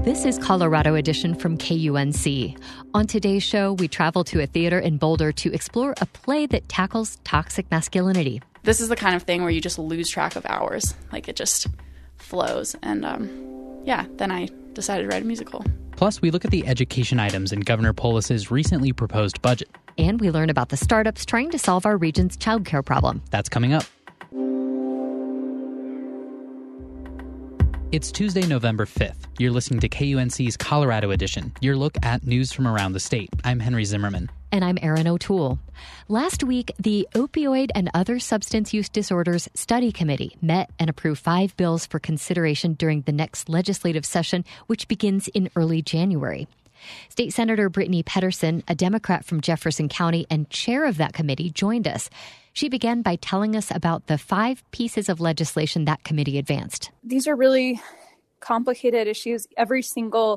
This is Colorado Edition from KUNC. On today's show, we travel to a theater in Boulder to explore a play that tackles toxic masculinity. This is the kind of thing where you just lose track of hours. Like, it just flows. And, then I decided to write a musical. Plus, we look at the education items in Governor Polis's recently proposed budget. And we learn about the startups trying to solve our region's childcare problem. That's coming up. It's Tuesday, November 5th. You're listening to KUNC's Colorado Edition, your look at news from around the state. I'm Henry Zimmerman. And I'm Erin O'Toole. Last week, the Opioid and Other Substance Use Disorders Study Committee met and approved 5 bills for consideration during the next legislative session, which begins in early January. State Senator Brittany Pedersen, a Democrat from Jefferson County and chair of that committee, joined us. She began by telling us about the 5 pieces of legislation that committee advanced. These are really complicated issues. Every single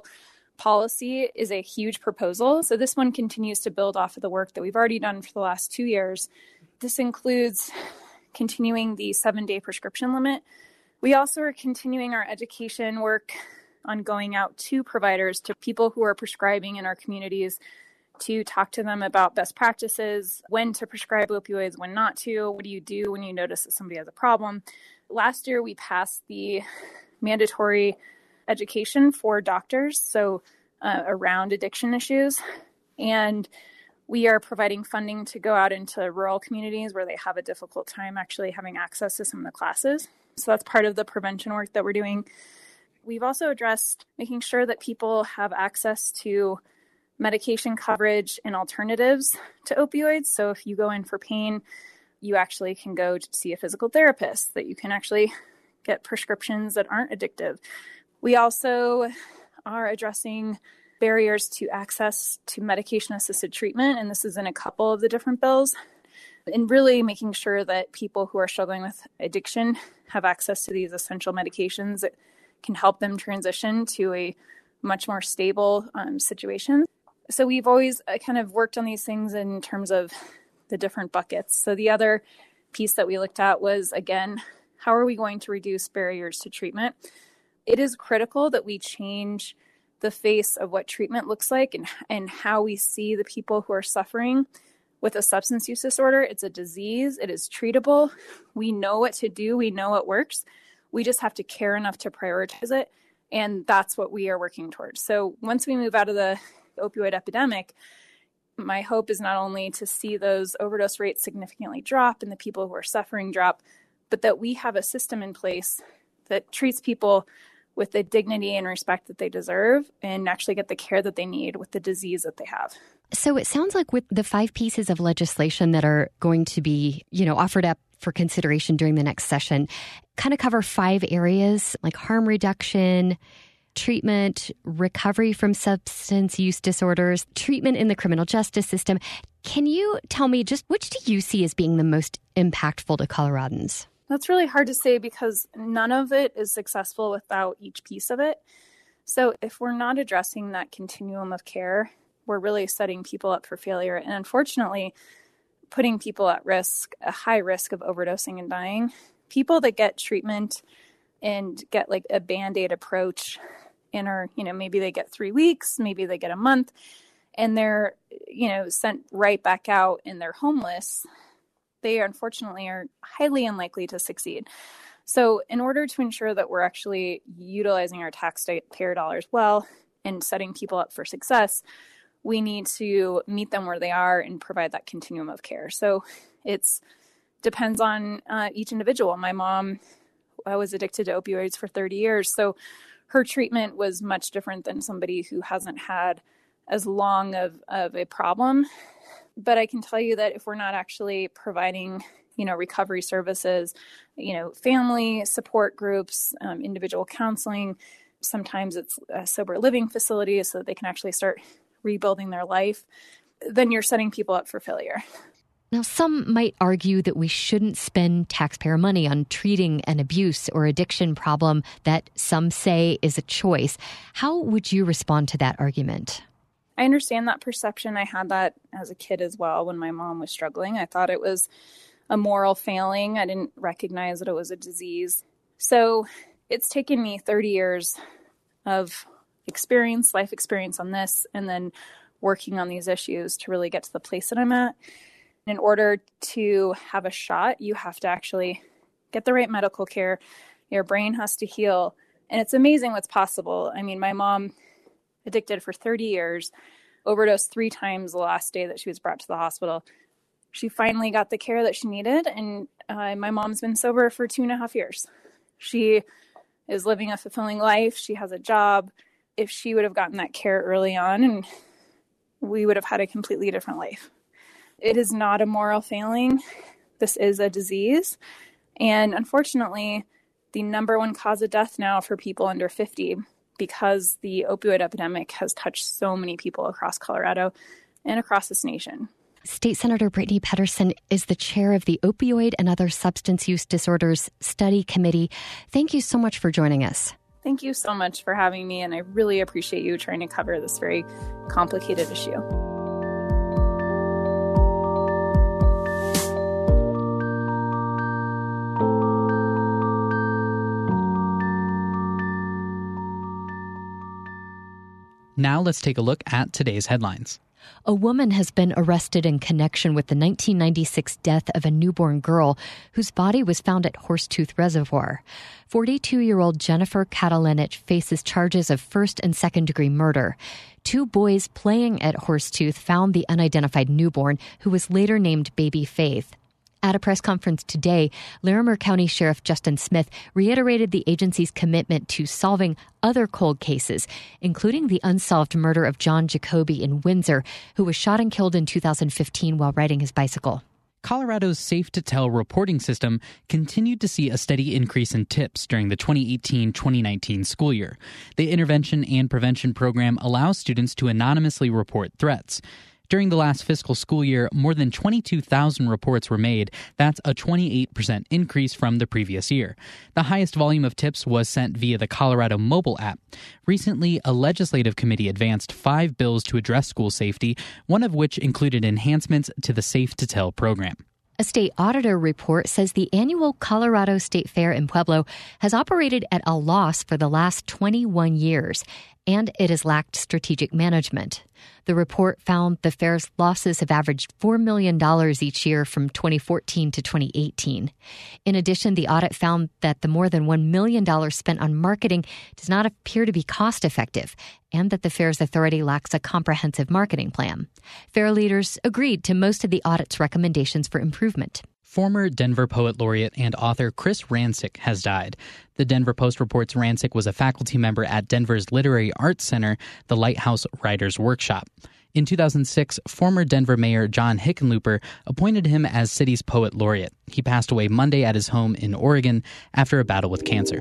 policy is a huge proposal. So this one continues to build off of the work that we've already done for the last 2 years. This includes continuing the 7-day prescription limit. We also are continuing our education work on going out to providers, to people who are prescribing in our communities, to talk to them about best practices, when to prescribe opioids, when not to, what do you do when you notice that somebody has a problem. Last year, we passed the mandatory education for doctors, so around addiction issues. And we are providing funding to go out into rural communities where they have a difficult time actually having access to some of the classes. So that's part of the prevention work that we're doing. We've also addressed making sure that people have access to medication coverage and alternatives to opioids. So if you go in for pain, you actually can go to see a physical therapist, that you can actually get prescriptions that aren't addictive. We also are addressing barriers to access to medication-assisted treatment, and this is in a couple of the different bills, and really making sure that people who are struggling with addiction have access to these essential medications that can help them transition to a much more stable situation. So we've always kind of worked on these things in terms of the different buckets. So the other piece that we looked at was, again, how are we going to reduce barriers to treatment? It is critical that we change the face of what treatment looks like and how we see the people who are suffering with a substance use disorder. It's a disease. It is treatable. We know what to do. We know what works. We just have to care enough to prioritize it. And that's what we are working towards. So once we move out of the opioid epidemic, my hope is not only to see those overdose rates significantly drop and the people who are suffering drop, but that we have a system in place that treats people with the dignity and respect that they deserve and actually get the care that they need with the disease that they have. So it sounds like with the 5 pieces of legislation that are going to be, offered up for consideration during the next session, kind of cover 5 areas like harm reduction, treatment, recovery from substance use disorders, treatment in the criminal justice system. Can you tell me just which do you see as being the most impactful to Coloradans? That's really hard to say because none of it is successful without each piece of it. So if we're not addressing that continuum of care, we're really setting people up for failure. And unfortunately, putting people at risk, a high risk of overdosing and dying. People that get treatment and get like a Band-Aid approach and are, maybe they get 3 weeks, maybe they get a month, and they're, sent right back out and they're homeless, they unfortunately are highly unlikely to succeed. So in order to ensure that we're actually utilizing our taxpayer dollars well and setting people up for success, we need to meet them where they are and provide that continuum of care. So it's depends on each individual. My mom was addicted to opioids for 30 years. So her treatment was much different than somebody who hasn't had as long of a problem. But I can tell you that if we're not actually providing, recovery services, family support groups, individual counseling, sometimes it's sober living facilities so that they can actually start rebuilding their life, then you're setting people up for failure. Now, some might argue that we shouldn't spend taxpayer money on treating an abuse or addiction problem that some say is a choice. How would you respond to that argument? I understand that perception. I had that as a kid as well when my mom was struggling. I thought it was a moral failing. I didn't recognize that it was a disease. So it's taken me 30 years of life experience on this, and then working on these issues to really get to the place that I'm at. In order to have a shot, you have to actually get the right medical care. Your brain has to heal. And it's amazing what's possible. I mean, my mom, addicted for 30 years, overdosed 3 times the last day that she was brought to the hospital. She finally got the care that she needed, and my mom's been sober for 2.5 years. She is living a fulfilling life. She has a job. If she would have gotten that care early on, and we would have had a completely different life. It is not a moral failing. This is a disease. And unfortunately, the number one cause of death now for people under 50, because the opioid epidemic has touched so many people across Colorado and across this nation. State Senator Brittany Pettersen is the chair of the Opioid and Other Substance Use Disorders Study Committee. Thank you so much for joining us. Thank you so much for having me, and I really appreciate you trying to cover this very complicated issue. Now let's take a look at today's headlines. A woman has been arrested in connection with the 1996 death of a newborn girl whose body was found at Horsetooth Reservoir. 42-year-old Jennifer Catalinich faces charges of first and second-degree murder. 2 boys playing at Horsetooth found the unidentified newborn, who was later named Baby Faith. At a press conference today, Larimer County Sheriff Justin Smith reiterated the agency's commitment to solving other cold cases, including the unsolved murder of John Jacoby in Windsor, who was shot and killed in 2015 while riding his bicycle. Colorado's Safe to Tell reporting system continued to see a steady increase in tips during the 2018-2019 school year. The Intervention and Prevention Program allows students to anonymously report threats. During the last fiscal school year, more than 22,000 reports were made. That's a 28% increase from the previous year. The highest volume of tips was sent via the Colorado mobile app. Recently, a legislative committee advanced 5 bills to address school safety, one of which included enhancements to the Safe to Tell program. A state auditor report says the annual Colorado State Fair in Pueblo has operated at a loss for the last 21 years, and it has lacked strategic management. The report found the fair's losses have averaged $4 million each year from 2014 to 2018. In addition, the audit found that the more than $1 million spent on marketing does not appear to be cost-effective, and that the fair's authority lacks a comprehensive marketing plan. Fair leaders agreed to most of the audit's recommendations for improvement. Former Denver Poet Laureate and author Chris Rancic has died. The Denver Post reports Rancic was a faculty member at Denver's Literary Arts Center, the Lighthouse Writers Workshop. In 2006, former Denver Mayor John Hickenlooper appointed him as city's Poet Laureate. He passed away Monday at his home in Oregon after a battle with cancer.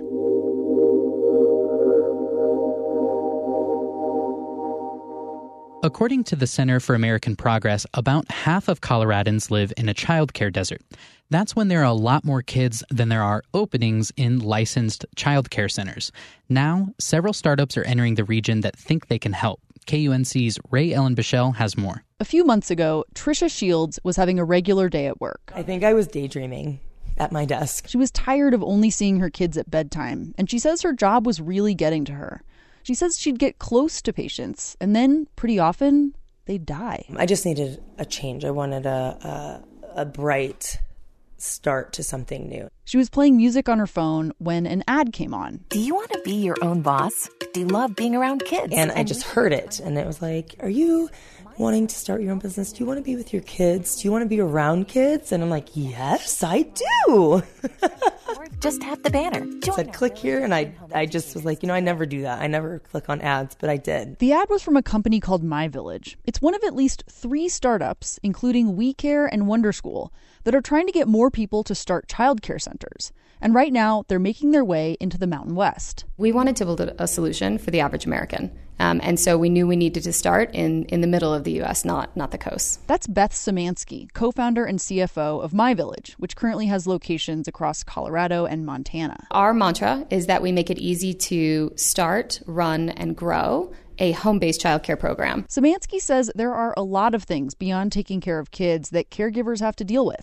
According to the Center for American Progress, about half of Coloradans live in a childcare desert. That's when there are a lot more kids than there are openings in licensed childcare centers. Now, several startups are entering the region that think they can help. KUNC's Ray Ellen Bichelle has more. A few months ago, Trisha Shields was having a regular day at work. I think I was daydreaming at my desk. She was tired of only seeing her kids at bedtime, and she says her job was really getting to her. She says she'd get close to patients, and then, pretty often, they'd die. I just needed a change. I wanted a bright start to something new. She was playing music on her phone when an ad came on. Do you want to be your own boss? Do you love being around kids? And I just heard it, and it was like, are you wanting to start your own business? Do you want to be with your kids? Do you want to be around kids? And I'm like, yes, I do. Just tap the banner. It said click here, and I just was like, I never do that. I never click on ads, but I did. The ad was from a company called My Village. It's one of at least 3 startups, including WeCare and Wonder School, that are trying to get more people to start childcare centers. And right now, they're making their way into the Mountain West. We wanted to build a solution for the average American. And so we knew we needed to start in the middle of the U.S., not the coast. That's Beth Szymanski, co-founder and CFO of My Village, which currently has locations across Colorado and Montana. Our mantra is that we make it easy to start, run, and grow a home-based childcare program. Szymanski says there are a lot of things beyond taking care of kids that caregivers have to deal with,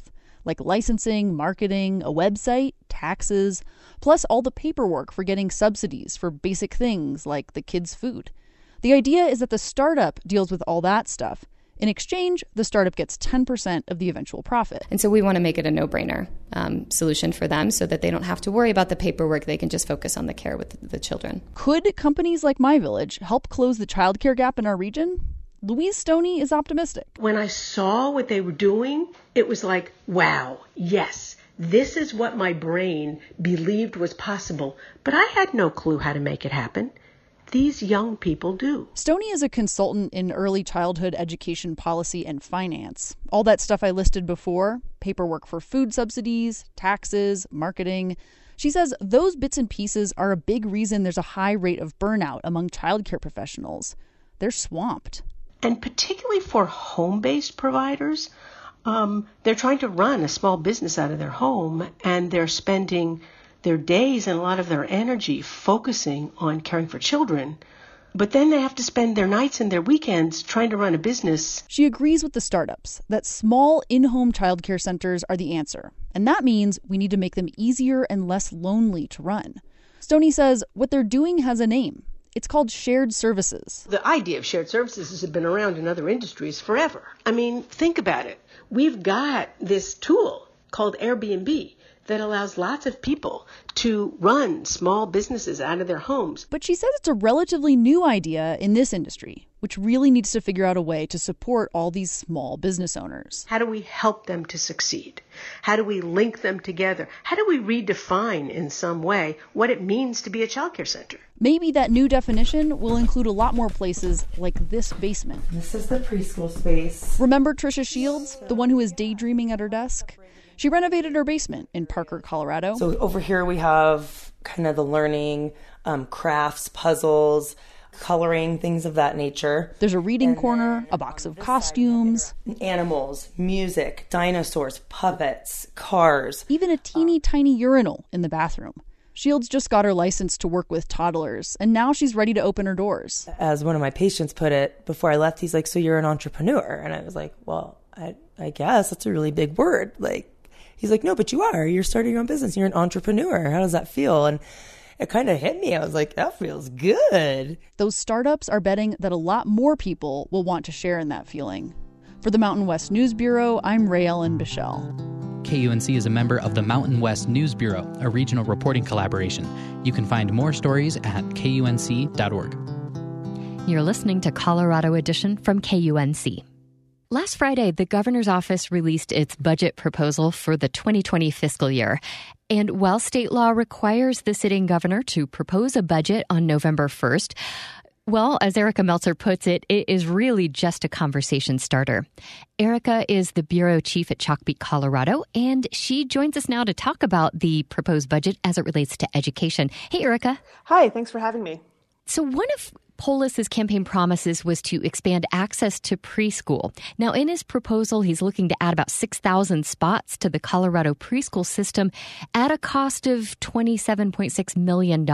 like licensing, marketing, a website, taxes, plus all the paperwork for getting subsidies for basic things like the kids' food. The idea is that the startup deals with all that stuff. In exchange, the startup gets 10% of the eventual profit. And so we want to make it a no-brainer solution for them so that they don't have to worry about the paperwork. They can just focus on the care with the children. Could companies like MyVillage help close the childcare gap in our region? Louise Stoney is optimistic. When I saw what they were doing, it was like, wow, yes, this is what my brain believed was possible. But I had no clue how to make it happen. These young people do. Stoney is a consultant in early childhood education policy and finance. All that stuff I listed before, paperwork for food subsidies, taxes, marketing. She says those bits and pieces are a big reason there's a high rate of burnout among childcare professionals. They're swamped. And particularly for home-based providers, they're trying to run a small business out of their home, and they're spending their days and a lot of their energy focusing on caring for children. But then they have to spend their nights and their weekends trying to run a business. She agrees with the startups that small in-home childcare centers are the answer. And that means we need to make them easier and less lonely to run. Stoney says what they're doing has a name. It's called shared services. The idea of shared services has been around in other industries forever. I mean, think about it. We've got this tool called Airbnb that allows lots of people to run small businesses out of their homes. But she says it's a relatively new idea in this industry, which really needs to figure out a way to support all these small business owners. How do we help them to succeed? How do we link them together? How do we redefine in some way what it means to be a childcare center? Maybe that new definition will include a lot more places like this basement. This is the preschool space. Remember Trisha Shields, the one who is daydreaming at her desk? She renovated her basement in Parker, Colorado. So over here we have kind of the learning, crafts, puzzles, coloring, things of that nature. There's a reading corner, a box of costumes. Animals, music, dinosaurs, puppets, cars. Even a teeny tiny urinal in the bathroom. Shields just got her license to work with toddlers, and now she's ready to open her doors. As one of my patients put it, before I left, he's like, so you're an entrepreneur? And I was like, well, I guess that's a really big word. He's like, no, but you are. You're starting your own business. You're an entrepreneur. How does that feel? And it kind of hit me. I was like, that feels good. Those startups are betting that a lot more people will want to share in that feeling. For the Mountain West News Bureau, I'm Ray Ellen Bichelle. KUNC is a member of the Mountain West News Bureau, a regional reporting collaboration. You can find more stories at kunc.org. You're listening to Colorado Edition from KUNC. Last Friday, the governor's office released its budget proposal for the 2020 fiscal year. And while state law requires the sitting governor to propose a budget on November 1st, well, as Erica Meltzer puts it, it is really just a conversation starter. Erica is the bureau chief at Chalkbeat, Colorado, and she joins us now to talk about the proposed budget as it relates to education. Hey, Erica. Hi, thanks for having me. So one of Polis's campaign promises was to expand access to preschool. Now, in his proposal, he's looking to add about 6,000 spots to the Colorado preschool system at a cost of $27.6 million.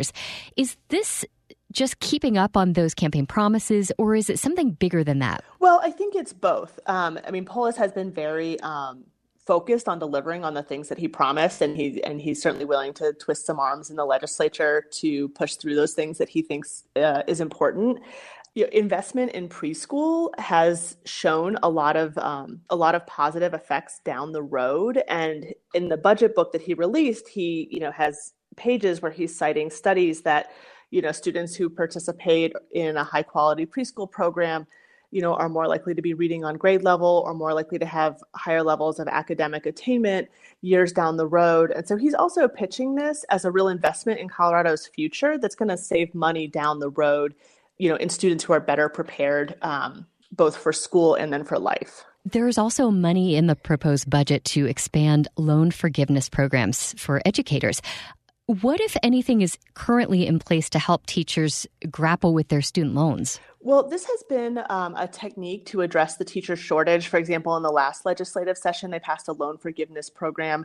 Is this just keeping up on those campaign promises, or is it something bigger than that? Well, I think it's both. Polis has been very focused on delivering on the things that he promised, and he's certainly willing to twist some arms in the legislature to push through those things that he thinks is important. Investment in preschool has shown a lot of positive effects down the road, and in the budget book that he released, he has pages where he's citing studies that students who participate in a high quality preschool program are more likely to be reading on grade level or more likely to have higher levels of academic attainment years down the road. And so he's also pitching this as a real investment in Colorado's future that's going to save money down the road, in students who are better prepared, both for school and then for life. There's also money in the proposed budget to expand loan forgiveness programs for educators. What, if anything, is currently in place to help teachers grapple with their student loans? Well, this has been a technique to address the teacher shortage. For example, in the last legislative session, they passed a loan forgiveness program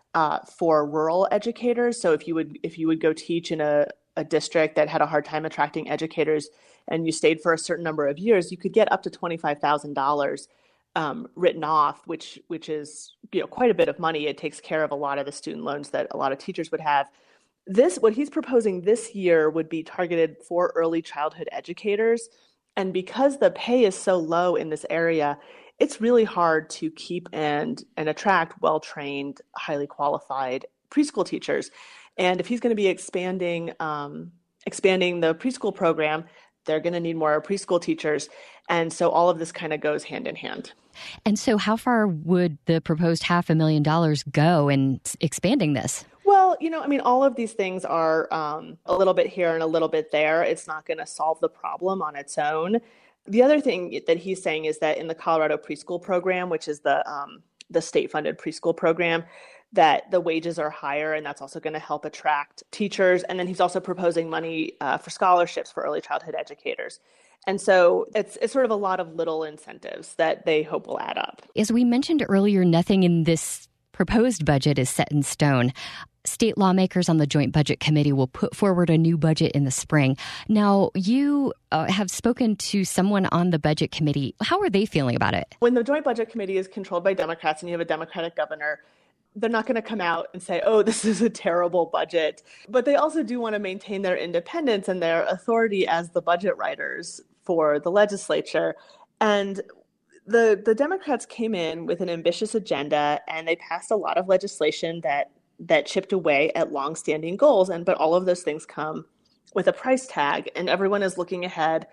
for rural educators. So if you would go teach in a district that had a hard time attracting educators and you stayed for a certain number of years, you could get up to $25,000 written off, which is quite a bit of money. It takes care of a lot of the student loans that a lot of teachers would have. What he's proposing this year would be targeted for early childhood educators. And because the pay is so low in this area, it's really hard to keep and attract well-trained, highly qualified preschool teachers. And if he's going to be expanding the preschool program, they're going to need more preschool teachers. And so all of this kind of goes hand in hand. And so how far would the proposed $500,000 go in expanding this? Well, all of these things are a little bit here and a little bit there. It's not going to solve the problem on its own. The other thing that he's saying is that in the Colorado preschool program, which is the state-funded preschool program, that the wages are higher, and that's also going to help attract teachers. And then he's also proposing money for scholarships for early childhood educators. And so it's sort of a lot of little incentives that they hope will add up. As we mentioned earlier, nothing in this proposed budget is set in stone. State lawmakers on the Joint Budget Committee will put forward a new budget in the spring. Now, you have spoken to someone on the Budget Committee. How are they feeling about it? When the Joint Budget Committee is controlled by Democrats and you have a Democratic governor, they're not going to come out and say, oh, this is a terrible budget. But they also do want to maintain their independence and their authority as the budget writers for the legislature. And the Democrats came in with an ambitious agenda, and they passed a lot of legislation that chipped away at longstanding goals. But all of those things come with a price tag, and everyone is looking ahead.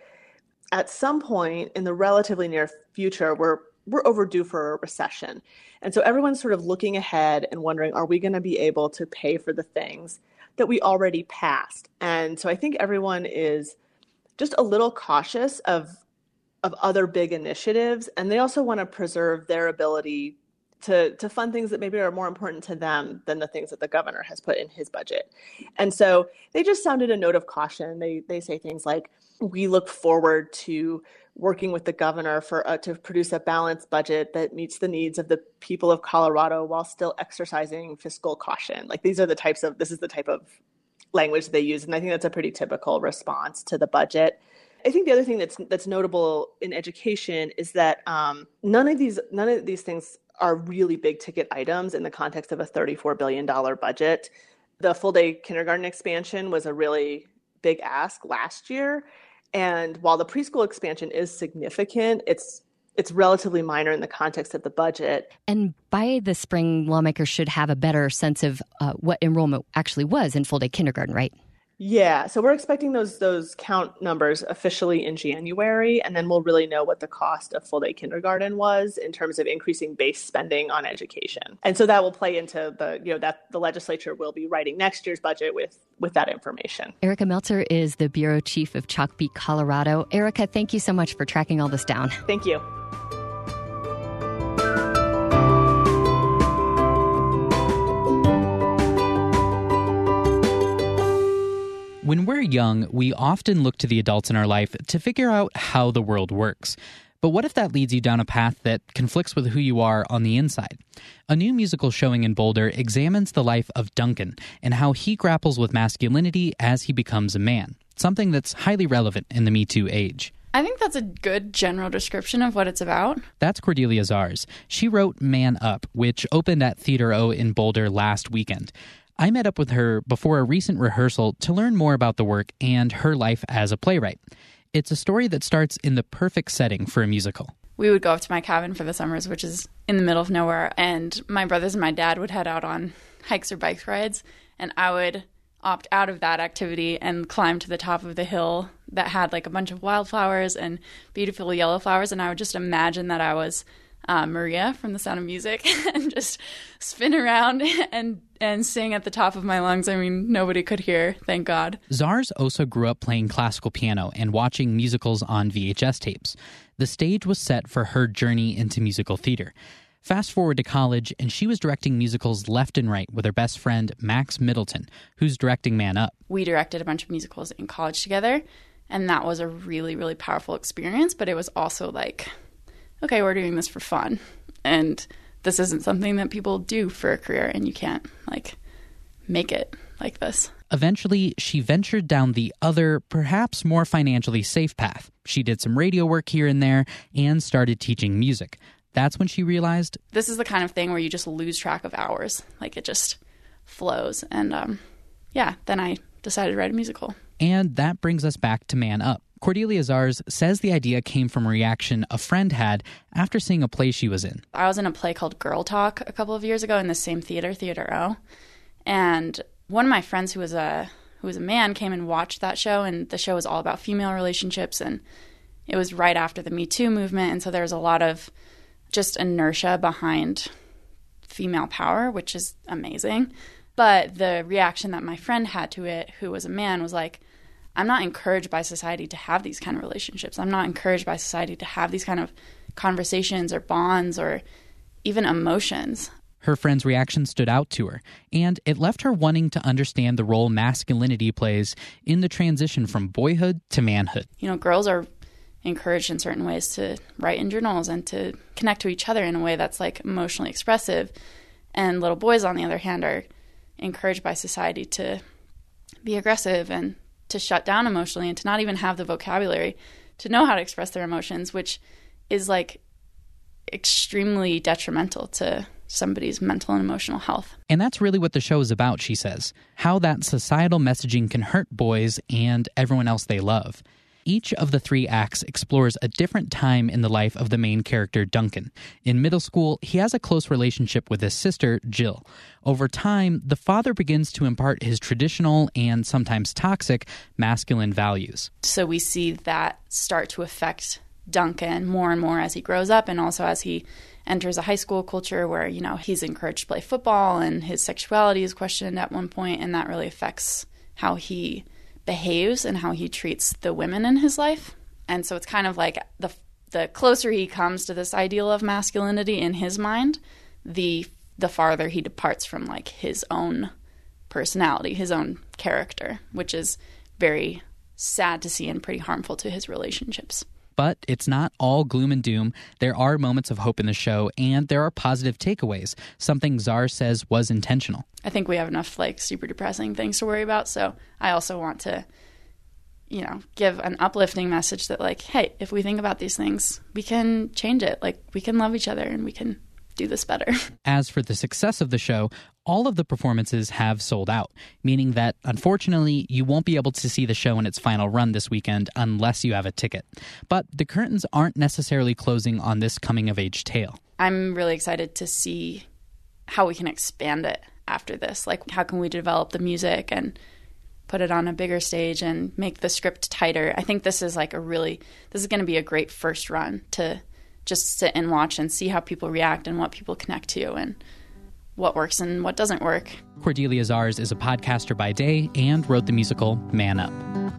At some point in the relatively near future, we're overdue for a recession. And so everyone's sort of looking ahead and wondering, are we going to be able to pay for the things that we already passed? And so I think everyone is just a little cautious of other big initiatives. And they also want to preserve their ability to fund things that maybe are more important to them than the things that the governor has put in his budget. And so they just sounded a note of caution. They say things like, we look forward to working with the governor to produce a balanced budget that meets the needs of the people of Colorado while still exercising fiscal caution. Like this is the type of language they use. And I think that's a pretty typical response to the budget. I think the other thing that's notable in education is that none of these things are really big ticket items in the context of a $34 billion budget. The full day kindergarten expansion was a really big ask last year. And while the preschool expansion is significant, it's relatively minor in the context of the budget. And by the spring, lawmakers should have a better sense of what enrollment actually was in full day kindergarten, right? Yeah, so we're expecting those count numbers officially in January, and then we'll really know what the cost of full day kindergarten was in terms of increasing base spending on education. And so that will play into that the legislature will be writing next year's budget with that information. Erica Meltzer is the bureau chief of Chalkbeat, Colorado. Erica, thank you so much for tracking all this down. Thank you. When we're young, we often look to the adults in our life to figure out how the world works. But what if that leads you down a path that conflicts with who you are on the inside? A new musical showing in Boulder examines the life of Duncan and how he grapples with masculinity as he becomes a man, something that's highly relevant in the Me Too age. I think that's a good general description of what it's about. That's Cordelia Zars. She wrote Man Up, which opened at Theater O in Boulder last weekend. I met up with her before a recent rehearsal to learn more about the work and her life as a playwright. It's a story that starts in the perfect setting for a musical. We would go up to my cabin for the summers, which is in the middle of nowhere, and my brothers and my dad would head out on hikes or bike rides, and I would opt out of that activity and climb to the top of the hill that had like a bunch of wildflowers and beautiful yellow flowers, and I would just imagine that I was Maria from The Sound of Music and just spin around and sing at the top of my lungs. I mean, nobody could hear, thank God. Zars also grew up playing classical piano and watching musicals on VHS tapes. The stage was set for her journey into musical theater. Fast forward to college, and she was directing musicals left and right with her best friend, Max Middleton, who's directing Man Up. We directed a bunch of musicals in college together, and that was a really, really powerful experience, but it was also like, okay, we're doing this for fun, and this isn't something that people do for a career, and you can't, make it like this. Eventually, she ventured down the other, perhaps more financially safe path. She did some radio work here and there and started teaching music. That's when she realized this is the kind of thing where you just lose track of hours. Like, it just flows. And then I decided to write a musical. And that brings us back to Man Up. Cordelia Zars says the idea came from a reaction a friend had after seeing a play she was in. I was in a play called Girl Talk a couple of years ago in the same theater, Theater O. And one of my friends who was a man came and watched that show, and the show was all about female relationships, and it was right after the Me Too movement, and so there was a lot of just inertia behind female power, which is amazing. But the reaction that my friend had to it, who was a man, was like, I'm not encouraged by society to have these kind of relationships. I'm not encouraged by society to have these kind of conversations or bonds or even emotions. Her friend's reaction stood out to her, and it left her wanting to understand the role masculinity plays in the transition from boyhood to manhood. Girls are encouraged in certain ways to write in journals and to connect to each other in a way that's like emotionally expressive. And little boys, on the other hand, are encouraged by society to be aggressive and to shut down emotionally and to not even have the vocabulary to know how to express their emotions, which is like extremely detrimental to somebody's mental and emotional health. And that's really what the show is about, she says, how that societal messaging can hurt boys and everyone else they love. Each of the 3 acts explores a different time in the life of the main character, Duncan. In middle school, he has a close relationship with his sister, Jill. Over time, the father begins to impart his traditional and sometimes toxic masculine values. So we see that start to affect Duncan more and more as he grows up, and also as he enters a high school culture where, he's encouraged to play football and his sexuality is questioned at one point, and that really affects how he behaves and how he treats the women in his life. And so it's kind of like the closer he comes to this ideal of masculinity in his mind, the farther he departs from like his own personality, his own character, which is very sad to see and pretty harmful to his relationships. But it's not all gloom and doom. There are moments of hope in the show, and there are positive takeaways, something Zars says was intentional. I think we have enough super depressing things to worry about, so I also want to, give an uplifting message that hey, if we think about these things, we can change it. We can love each other and we can do this better. As for the success of the show, all of the performances have sold out, meaning that, unfortunately, you won't be able to see the show in its final run this weekend unless you have a ticket. But the curtains aren't necessarily closing on this coming-of-age tale. I'm really excited to see how we can expand it after this. How can we develop the music and put it on a bigger stage and make the script tighter? I think this is this is going to be a great first run to just sit and watch and see how people react and what people connect to and what works and what doesn't work. Cordelia Zars is a podcaster by day and wrote the musical Man Up.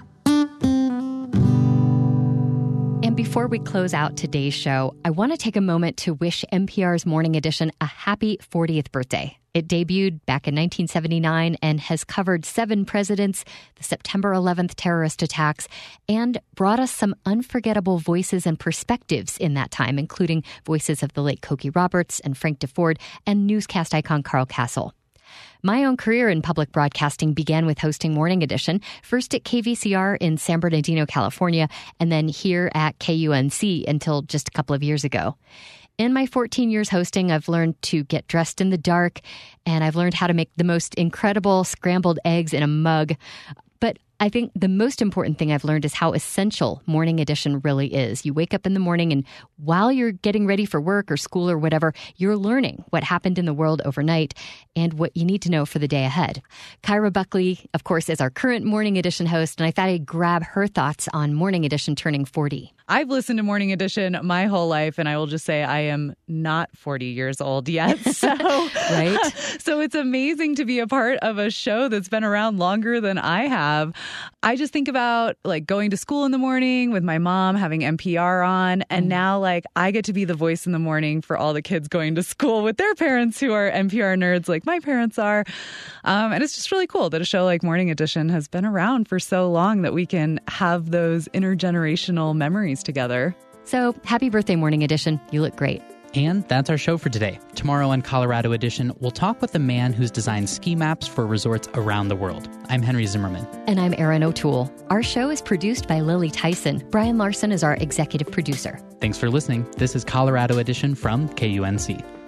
And before we close out today's show, I want to take a moment to wish NPR's Morning Edition a happy 40th birthday. It debuted back in 1979 and has covered 7 presidents, the September 11th terrorist attacks, and brought us some unforgettable voices and perspectives in that time, including voices of the late Cokie Roberts and Frank DeFord and newscast icon Carl Kasell. My own career in public broadcasting began with hosting Morning Edition, first at KVCR in San Bernardino, California, and then here at KUNC until just a couple of years ago. In my 14 years hosting, I've learned to get dressed in the dark, and I've learned how to make the most incredible scrambled eggs in a mug. But I think the most important thing I've learned is how essential Morning Edition really is. You wake up in the morning, and while you're getting ready for work or school or whatever, you're learning what happened in the world overnight and what you need to know for the day ahead. Kyra Buckley, of course, is our current Morning Edition host, and I thought I'd grab her thoughts on Morning Edition turning 40. I've listened to Morning Edition my whole life, and I will just say I am not 40 years old yet. So, right? So it's amazing to be a part of a show that's been around longer than I have. I just think about going to school in the morning with my mom, having NPR on, and now I get to be the voice in the morning for all the kids going to school with their parents who are NPR nerds like my parents are. And it's just really cool that a show like Morning Edition has been around for so long that we can have those intergenerational memories together. So happy birthday, Morning Edition. You look great. And that's our show for today. Tomorrow on Colorado Edition, we'll talk with the man who's designed ski maps for resorts around the world. I'm Henry Zimmerman. And I'm Erin O'Toole. Our show is produced by Lily Tyson. Brian Larson is our executive producer. Thanks for listening. This is Colorado Edition from KUNC.